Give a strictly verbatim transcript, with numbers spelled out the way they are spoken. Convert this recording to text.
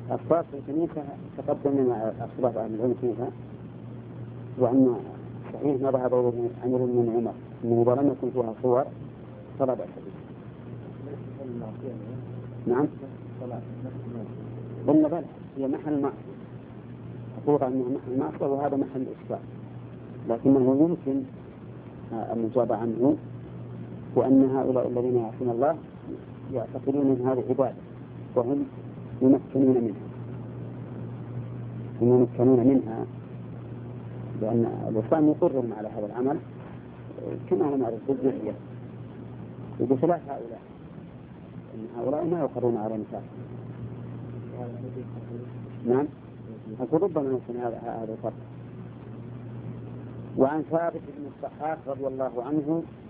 الصلاة في الكنيسة تقدم لنا أصبح عن الكنيسة، وأن صحيح ما ذهب أمير من عمر أنه لم يكن فيها صور فلا بأس به. نعم قلنا بلى هي محل معصية، أقول أنه محل معصية وهذا محل إشكال، لكنه يمكن المجاب عنه، وأن هؤلاء الذين يعصون الله يعتقدون من هذه عبادة وهم يمكنون منها يمكنون منها لأن الإسلام يقرهم على هذا العمل كما هو معروف بالجزية، وبخلاف هؤلاء إن هؤلاء ما يقرون على نفاق. نعم أقول ربما يكون هذا هذا الفرق. وعن ثابت بن الضحاك رضي الله عنه